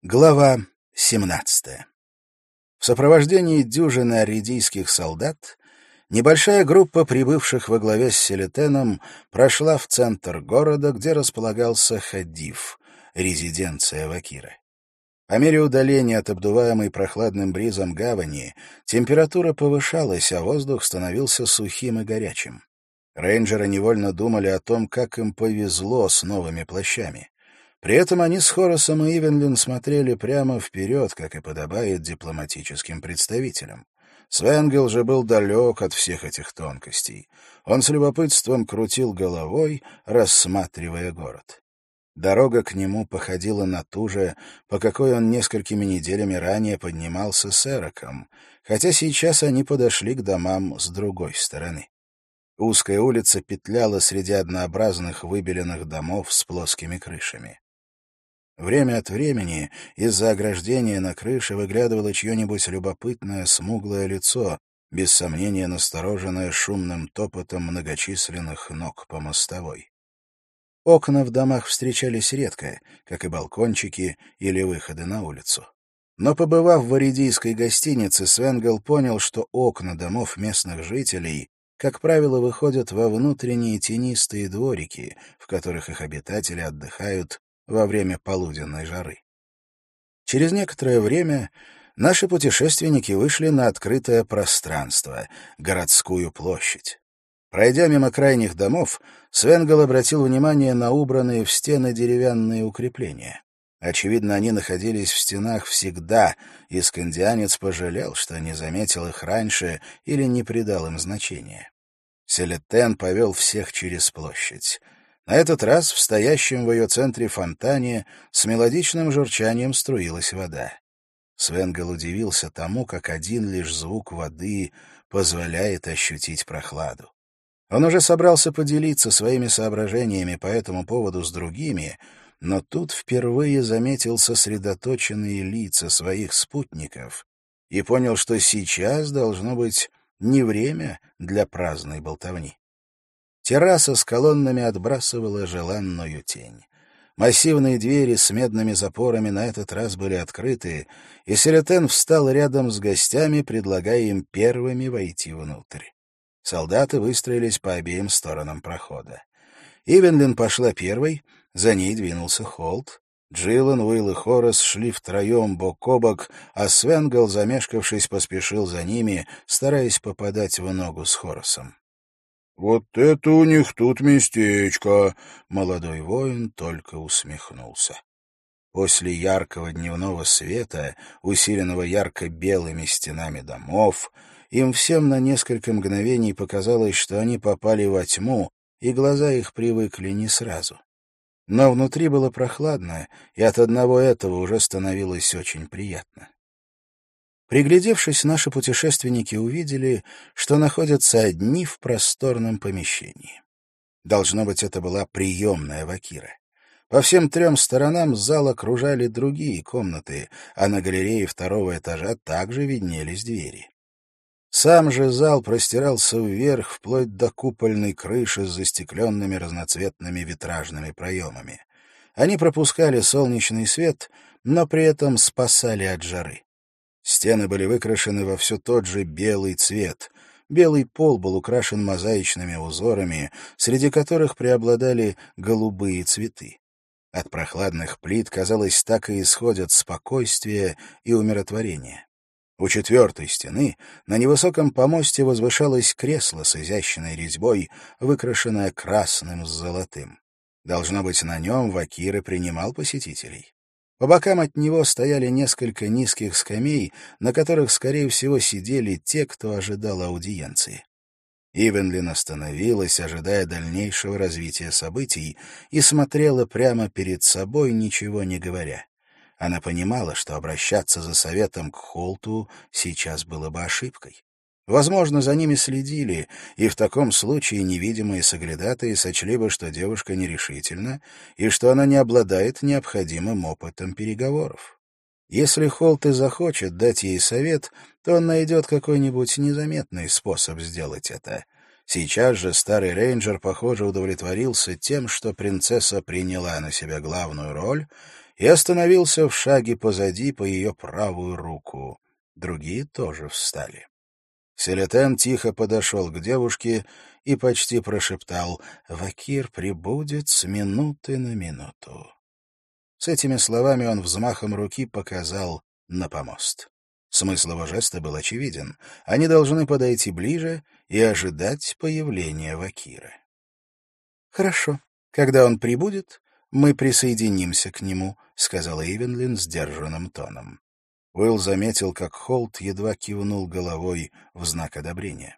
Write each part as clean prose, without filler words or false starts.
Глава 17. В сопровождении дюжины аридийских солдат небольшая группа прибывших во главе с Селетеном прошла в центр города, где располагался Хадиф, резиденция Вакиры. По мере удаления от обдуваемой прохладным бризом гавани температура повышалась, а воздух становился сухим и горячим. Рейнджеры невольно думали о том, как им повезло с новыми плащами. При этом они с Хорасом и Ивенлин смотрели прямо вперед, как и подобает дипломатическим представителям. Свенгел же был далек от всех этих тонкостей. Он с любопытством крутил головой, рассматривая город. Дорога к нему походила на ту же, по какой он несколькими неделями ранее поднимался с Эроком, хотя сейчас они подошли к домам с другой стороны. Узкая улица петляла среди однообразных выбеленных домов с плоскими крышами. Время от времени из-за ограждения на крыше выглядывало чье-нибудь любопытное смуглое лицо, без сомнения настороженное шумным топотом многочисленных ног по мостовой. Окна в домах встречались редко, как и балкончики или выходы на улицу. Но, побывав в аридийской гостинице, Свенгел понял, что окна домов местных жителей, как правило, выходят во внутренние тенистые дворики, в которых их обитатели отдыхают во время полуденной жары. Через некоторое время наши путешественники вышли на открытое пространство, городскую площадь. Пройдя мимо крайних домов, Свенгел обратил внимание на убранные в стены деревянные укрепления. Очевидно, они находились в стенах всегда, и скандианец пожалел, что не заметил их раньше или не придал им значения. Селетен повел всех через площадь. На этот раз в стоящем в ее центре фонтане с мелодичным журчанием струилась вода. Свенгел удивился тому, как один лишь звук воды позволяет ощутить прохладу. Он уже собрался поделиться своими соображениями по этому поводу с другими, но тут впервые заметил сосредоточенные лица своих спутников и понял, что сейчас должно быть не время для праздной болтовни. Терраса с колоннами отбрасывала желанную тень. Массивные двери с медными запорами на этот раз были открыты, и Селетен встал рядом с гостями, предлагая им первыми войти внутрь. Солдаты выстроились по обеим сторонам прохода. Ивенлин пошла первой, за ней двинулся Холт. Джиллан, Уилл и Хорас шли втроем бок о бок, а Свенгел, замешкавшись, поспешил за ними, стараясь попадать в ногу с Хорасом. «Вот это у них тут местечко!» — молодой воин только усмехнулся. После яркого дневного света, усиленного ярко-белыми стенами домов, им всем на несколько мгновений показалось, что они попали во тьму, и глаза их привыкли не сразу. Но внутри было прохладно, и от одного этого уже становилось очень приятно. Приглядевшись, наши путешественники увидели, что находятся одни в просторном помещении. Должно быть, это была приемная Вакира. По всем трем сторонам зала окружали другие комнаты, а на галерее второго этажа также виднелись двери. Сам же зал простирался вверх, вплоть до купольной крыши с застекленными разноцветными витражными проемами. Они пропускали солнечный свет, но при этом спасали от жары. Стены были выкрашены во все тот же белый цвет. Белый пол был украшен мозаичными узорами, среди которых преобладали голубые цветы. От прохладных плит, казалось, так и исходят спокойствие и умиротворение. У четвертой стены на невысоком помосте возвышалось кресло с изящной резьбой, выкрашенное красным с золотым. Должно быть, на нем Вакира принимал посетителей. По бокам от него стояли несколько низких скамей, на которых, скорее всего, сидели те, кто ожидал аудиенции. Ивенлин остановилась, ожидая дальнейшего развития событий, и смотрела прямо перед собой, ничего не говоря. Она понимала, что обращаться за советом к Холту сейчас было бы ошибкой. Возможно, за ними следили, и в таком случае невидимые соглядатые сочли бы, что девушка нерешительна и что она не обладает необходимым опытом переговоров. Если Холт и захочет дать ей совет, то он найдет какой-нибудь незаметный способ сделать это. Сейчас же старый рейнджер, похоже, удовлетворился тем, что принцесса приняла на себя главную роль, и остановился в шаге позади по ее правую руку. Другие тоже встали. Селетен тихо подошел к девушке и почти прошептал: «Вакир прибудет с минуты на минуту». С этими словами он взмахом руки показал на помост. Смысл его жеста был очевиден. Они должны подойти ближе и ожидать появления Вакира. «Хорошо. Когда он прибудет, мы присоединимся к нему», — сказала Ивенлин сдержанным тоном. Уилл заметил, как Холт едва кивнул головой в знак одобрения.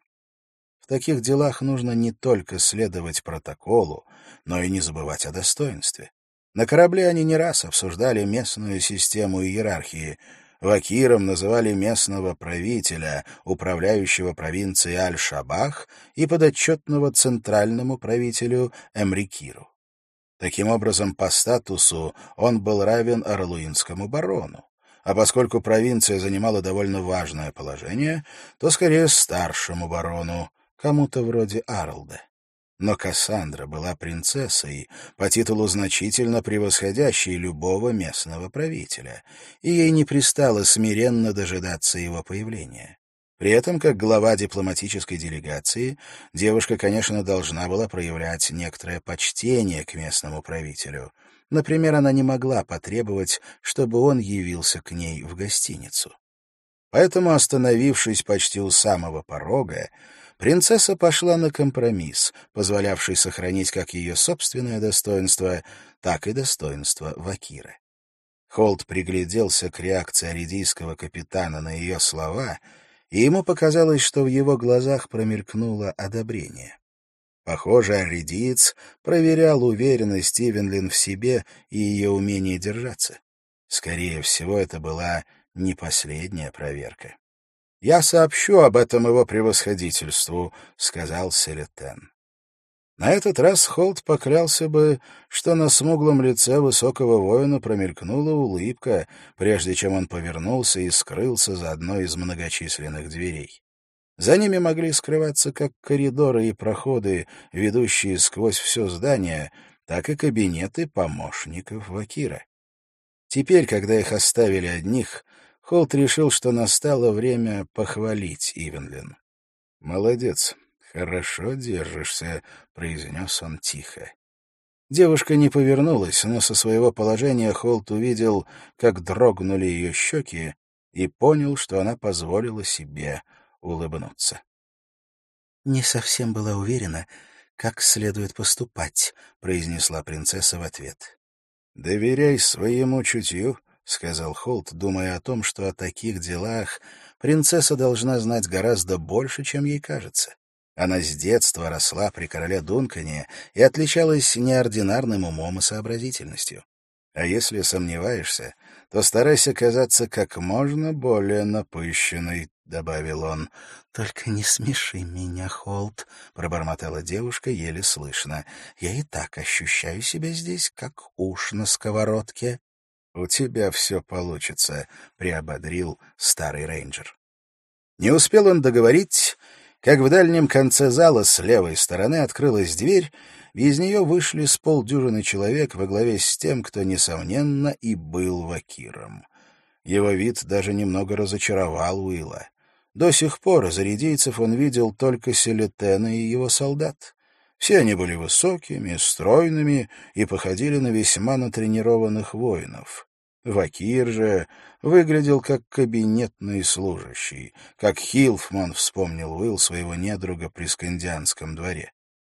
В таких делах нужно не только следовать протоколу, но и не забывать о достоинстве. На корабле они не раз обсуждали местную систему иерархии. Вакиром называли местного правителя, управляющего провинцией Аль-Шабах и подотчетного центральному правителю Эмрикиру. Таким образом, по статусу он был равен орлуинскому барону. А поскольку провинция занимала довольно важное положение, то скорее старшему барону, кому-то вроде Арлда. Но Кассандра была принцессой, по титулу значительно превосходящей любого местного правителя, и ей не пристало смиренно дожидаться его появления. При этом, как глава дипломатической делегации, девушка, конечно, должна была проявлять некоторое почтение к местному правителю. Например, она не могла потребовать, чтобы он явился к ней в гостиницу. Поэтому, остановившись почти у самого порога, принцесса пошла на компромисс, позволявший сохранить как ее собственное достоинство, так и достоинство Вакира. Холт пригляделся к реакции аридийского капитана на ее слова, и ему показалось, что в его глазах промелькнуло одобрение. Похоже, аридиец проверял уверенность Ивенлин в себе и ее умение держаться. Скорее всего, это была не последняя проверка. «Я сообщу об этом его превосходительству», — сказал Селетен. На этот раз Холт поклялся бы, что на смуглом лице высокого воина промелькнула улыбка, прежде чем он повернулся и скрылся за одной из многочисленных дверей. За ними могли скрываться как коридоры и проходы, ведущие сквозь все здание, так и кабинеты помощников Вакира. Теперь, когда их оставили одних, Холт решил, что настало время похвалить Ивенлин. «Молодец, хорошо держишься», — произнес он тихо. Девушка не повернулась, но со своего положения Холт увидел, как дрогнули ее щеки, и понял, что она позволила себе улыбнуться. «Не совсем была уверена, как следует поступать», — произнесла принцесса в ответ. «Доверяй своему чутью», — сказал Холт, думая о том, что о таких делах принцесса должна знать гораздо больше, чем ей кажется. Она с детства росла при короле Дункане и отличалась неординарным умом и сообразительностью. А если сомневаешься, то старайся казаться как можно более напыщенной, — добавил он. — Только не смеши меня, Холт, — пробормотала девушка еле слышно. — Я и так ощущаю себя здесь, как уж на сковородке. — У тебя все получится, — приободрил старый рейнджер. Не успел он договорить, как в дальнем конце зала с левой стороны открылась дверь, и из нее вышли с полдюжины человек во главе с тем, кто, несомненно, и был Вакиром. Его вид даже немного разочаровал Уилла. До сих пор из аридийцев он видел только Селетена и его солдат. Все они были высокими, стройными и походили на весьма натренированных воинов. Вакир же выглядел как кабинетный служащий, как Хилфман, вспомнил Уилл своего недруга при Скандианском дворе.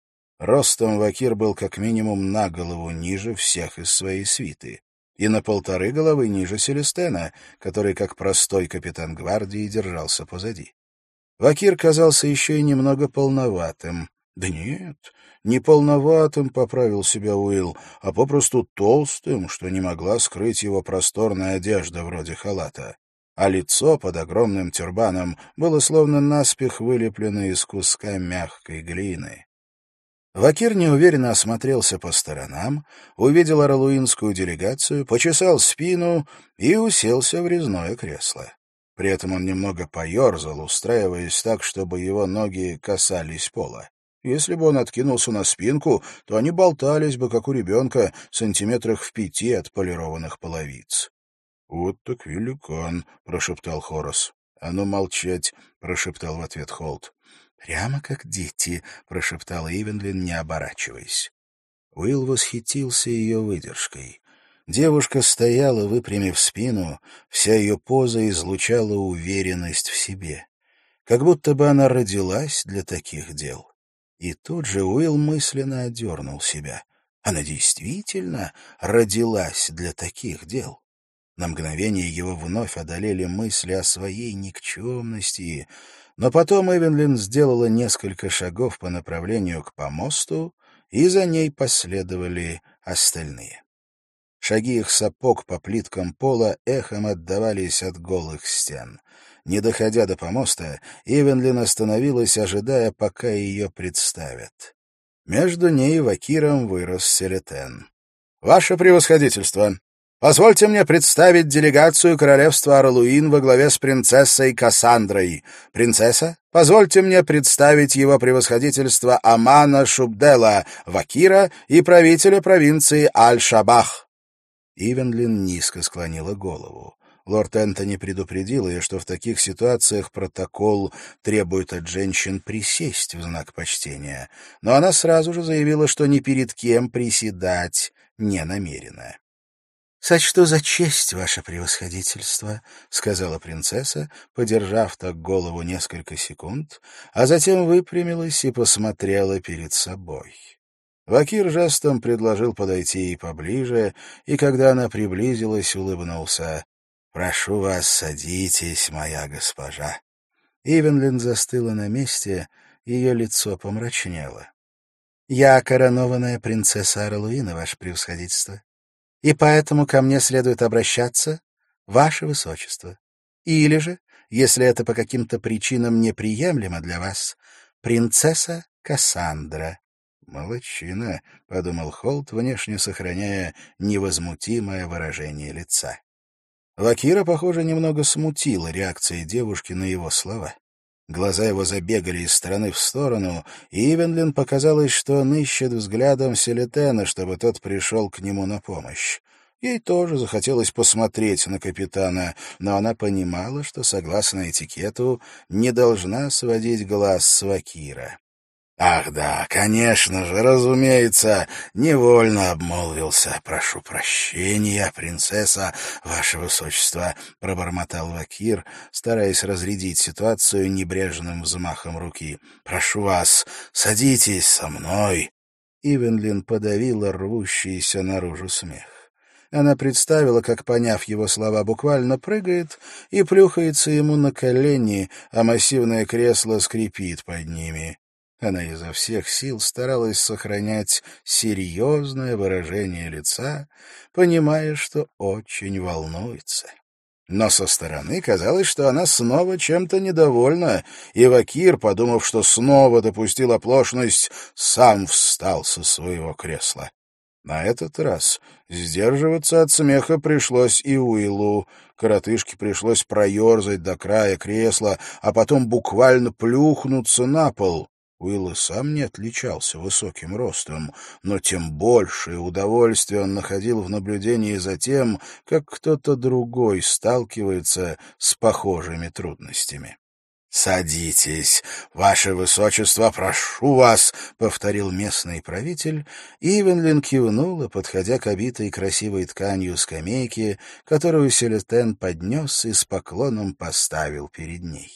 Ростом Вакир был как минимум на голову ниже всех из своей свиты и на 1,5 головы ниже Селестена, который, как простой капитан гвардии, держался позади. Вакир казался еще и немного полноватым. Да нет, не полноватым, поправил себя Уилл, а попросту толстым, что не могла скрыть его просторная одежда вроде халата. А лицо под огромным тюрбаном было словно наспех вылеплено из куска мягкой глины. Вакир неуверенно осмотрелся по сторонам, увидел орлуинскую делегацию, почесал спину и уселся в резное кресло. При этом он немного поерзал, устраиваясь так, чтобы его ноги касались пола. Если бы он откинулся на спинку, то они болтались бы, как у ребенка, сантиметрах в 5 от полированных половиц. — Вот так великан, — прошептал Хорас. — А ну молчать, — прошептал в ответ Холт. — Прямо как дети, — прошептала Ивенлин, не оборачиваясь. Уилл восхитился ее выдержкой. Девушка стояла, выпрямив спину, вся ее поза излучала уверенность в себе. Как будто бы она родилась для таких дел. И тут же Уилл мысленно одернул себя. Она действительно родилась для таких дел. На мгновение его вновь одолели мысли о своей никчемности, но потом Эвенлин сделала несколько шагов по направлению к помосту, и за ней последовали остальные. Шаги их сапог по плиткам пола эхом отдавались от голых стен. Не доходя до помоста, Ивенлин остановилась, ожидая, пока ее представят. Между ней и Вакиром вырос Селетен. «Ваше превосходительство! Позвольте мне представить делегацию королевства Арлуин во главе с принцессой Кассандрой. Принцесса, позвольте мне представить его превосходительство Амана Шубдела, Вакира и правителя провинции Аль-Шабах». Ивенлин низко склонила голову. Лорд Энтони предупредил ее, что в таких ситуациях протокол требует от женщин присесть в знак почтения, но она сразу же заявила, что ни перед кем приседать не намерена. — Сочту за честь, ваше превосходительство, — сказала принцесса, подержав так голову несколько секунд, а затем выпрямилась и посмотрела перед собой. Вакир жестом предложил подойти ей поближе, и когда она приблизилась, улыбнулся. «Прошу вас, садитесь, моя госпожа». Ивенлин застыла на месте, ее лицо помрачнело. «Я коронованная принцесса Арлуина, ваше превосходительство, и поэтому ко мне следует обращаться, ваше высочество. Или же, если это по каким-то причинам неприемлемо для вас, принцесса Кассандра». «Молодчина», — подумал Холт, внешне сохраняя невозмутимое выражение лица. Вакира, похоже, немного смутила реакция девушки на его слова. Глаза его забегали из стороны в сторону, и Ивенлин показалось, что он ищет взглядом Селетена, чтобы тот пришел к нему на помощь. Ей тоже захотелось посмотреть на капитана, но она понимала, что, согласно этикету, не должна сводить глаз с Вакира. «Ах да, конечно же, разумеется, невольно обмолвился. Прошу прощения, принцесса, ваше высочество», — пробормотал Вакир, стараясь разрядить ситуацию небрежным взмахом руки. «Прошу вас, садитесь со мной». Ивенлин подавила рвущийся наружу смех. Она представила, как, поняв его слова, буквально прыгает и плюхается ему на колени, а массивное кресло скрипит под ними. Она изо всех сил старалась сохранять серьезное выражение лица, понимая, что очень волнуется. Но со стороны казалось, что она снова чем-то недовольна, и Вакир, подумав, что снова допустил оплошность, сам встал со своего кресла. На этот раз сдерживаться от смеха пришлось и Уиллу. Коротышке пришлось проерзать до края кресла, а потом буквально плюхнуться на пол. Уилл и сам не отличался высоким ростом, но тем большее удовольствие он находил в наблюдении за тем, как кто-то другой сталкивается с похожими трудностями. «Садитесь, ваше высочество, прошу вас», — повторил местный правитель, и Ивенлин кивнула, подходя к обитой красивой тканью скамейке, которую Селетен поднес и с поклоном поставил перед ней.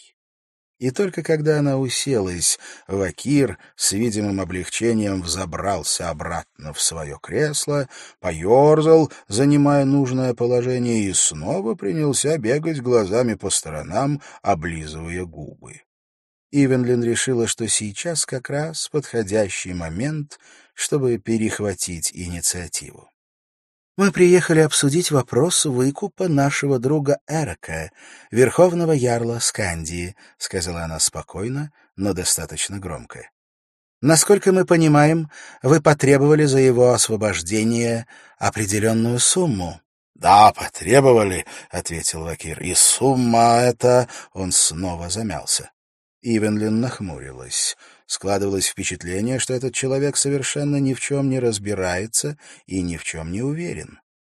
И только когда она уселась, Вакир с видимым облегчением взобрался обратно в свое кресло, поерзал, занимая нужное положение, и снова принялся бегать глазами по сторонам, облизывая губы. Ивенлин решила, что сейчас как раз подходящий момент, чтобы перехватить инициативу. «Мы приехали обсудить вопрос выкупа нашего друга Эрока, верховного ярла Скандии», — сказала она спокойно, но достаточно громко. «Насколько мы понимаем, вы потребовали за его освобождение определенную сумму». «Да, потребовали», — ответил Вакир, — «и сумма эта...» Он снова замялся. Ивенлин нахмурилась. Складывалось впечатление, что этот человек совершенно ни в чем не разбирается и ни в чем не уверен.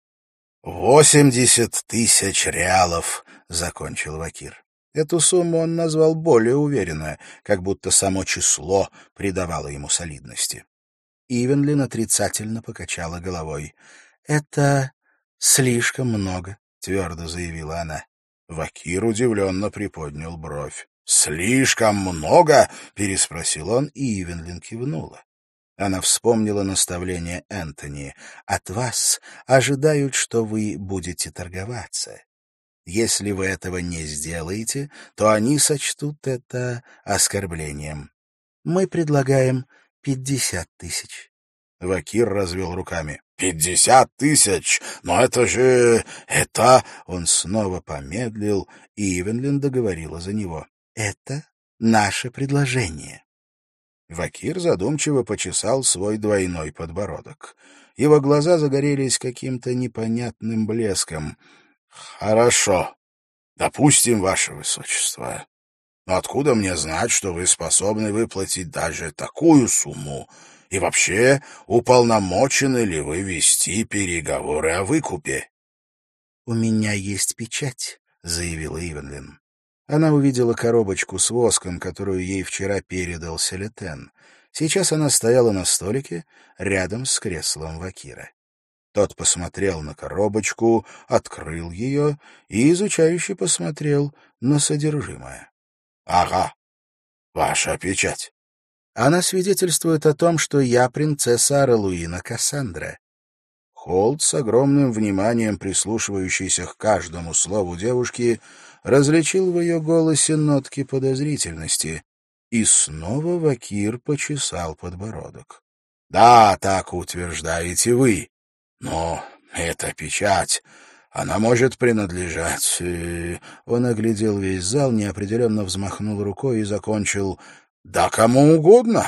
80 тысяч реалов, — закончил Вакир. Эту сумму он назвал более уверенно, как будто само число придавало ему солидности. Ивенлин отрицательно покачала головой. — Это слишком много, — твердо заявила она. Вакир удивленно приподнял бровь. — Слишком много? — переспросил он, и Ивенлин кивнула. Она вспомнила наставление Энтони. «От вас ожидают, что вы будете торговаться. Если вы этого не сделаете, то они сочтут это оскорблением. Мы предлагаем 50 тысяч». Вакир развел руками. 50 тысяч? Но это же... это...» Он снова помедлил, и Ивенлин договорила за него. «Это наше предложение». Вакир задумчиво почесал свой двойной подбородок. Его глаза загорелись каким-то непонятным блеском. «Хорошо. Допустим, ваше высочество. Но откуда мне знать, что вы способны выплатить даже такую сумму? И вообще, уполномочены ли вы вести переговоры о выкупе?» «У меня есть печать», — заявила Ивенлин. Она увидела коробочку с воском, которую ей вчера передал Селетен. Сейчас она стояла на столике рядом с креслом Вакира. Тот посмотрел на коробочку, открыл ее и изучающе посмотрел на содержимое. — Ага, ваша печать. Она свидетельствует о том, что я принцесса Аралуина Кассандра. Холд, с огромным вниманием прислушивающийся к каждому слову девушки, различил в ее голосе нотки подозрительности. И снова Вакир почесал подбородок. — Да, так утверждаете вы. Но эта печать, она может принадлежать... Он оглядел весь зал, неопределенно взмахнул рукой и закончил: «Да кому угодно».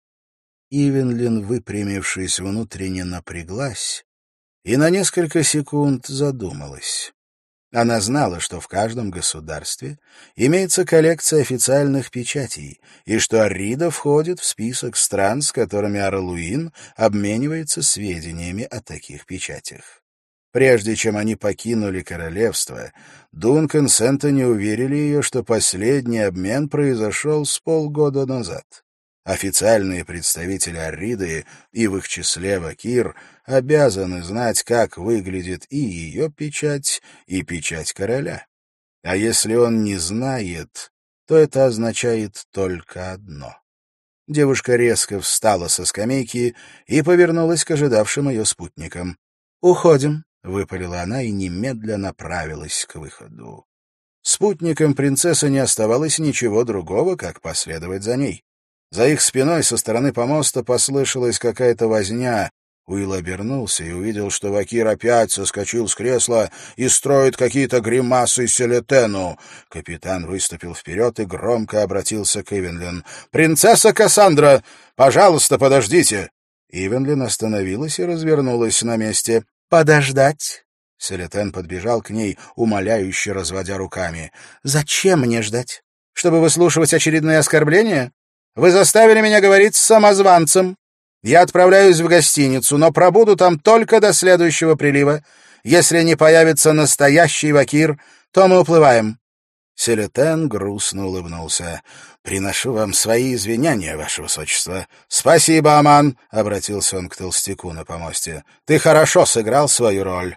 Ивенлин, выпрямившись, внутренне напряглась и на несколько секунд задумалась. Она знала, что в каждом государстве имеется коллекция официальных печатей, и что Аррида входит в список стран, с которыми Аралуин обменивается сведениями о таких печатях. Прежде чем они покинули королевство, Дункан с Энтони уверили ее, что последний обмен произошел с полгода назад. Официальные представители Арриды, и в их числе Вакир, обязаны знать, как выглядит и ее печать, и печать короля. А если он не знает, то это означает только одно. Девушка резко встала со скамейки и повернулась к ожидавшим ее спутникам. «Уходим», — выпалила она и немедленно направилась к выходу. Спутникам принцессы не оставалось ничего другого, как последовать за ней. За их спиной со стороны помоста послышалась какая-то возня. Уилл обернулся и увидел, что Вакир опять соскочил с кресла и строит какие-то гримасы Селетену. Капитан выступил вперед и громко обратился к Ивенлин. «Принцесса Кассандра, пожалуйста, подождите!» Ивенлин остановилась и развернулась на месте. «Подождать?» Селетен подбежал к ней, умоляюще разводя руками. «Зачем мне ждать? Чтобы выслушивать очередные оскорбления? Вы заставили меня говорить с самозванцем. Я отправляюсь в гостиницу, но пробуду там только до следующего прилива. Если не появится настоящий Вакир, то мы уплываем». Селетен грустно улыбнулся. «Приношу вам свои извинения, ваше высочество». «Спасибо, Аман», — обратился он к толстяку на помосте. «Ты хорошо сыграл свою роль».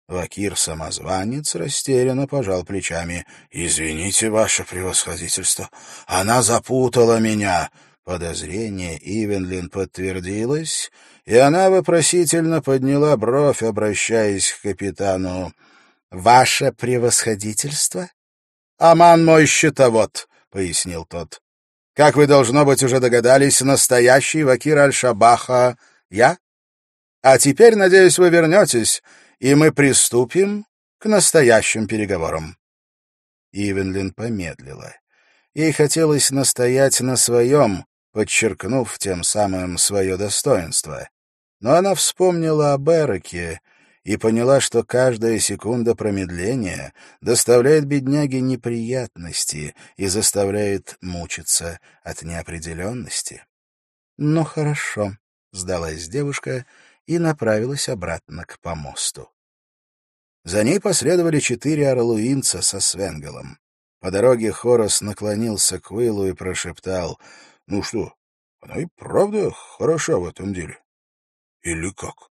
Вакир-самозванец растерянно пожал плечами. «Извините, ваше превосходительство, она запутала меня». Подозрение Ивенлин подтвердилось, и она вопросительно подняла бровь, обращаясь к капитану. «Ваше превосходительство?» «Аман мой счетовод», — пояснил тот. «Как вы, должно быть, уже догадались, настоящий Вакир Аль-Шабаха я? А теперь, надеюсь, вы вернетесь, и мы приступим к настоящим переговорам». Ивенлин помедлила. Ей хотелось настоять на своем, подчеркнув тем самым свое достоинство. Но она вспомнила об Эроке и поняла, что каждая секунда промедления доставляет бедняге неприятности и заставляет мучиться от неопределенности. «Ну, хорошо», — сдалась девушка и направилась обратно к помосту. За ней последовали 4 орлуинца со Свенгалом. По дороге Хорас наклонился к Уиллу и прошептал: «Ну что, она и правда хороша в этом деле? Или как?»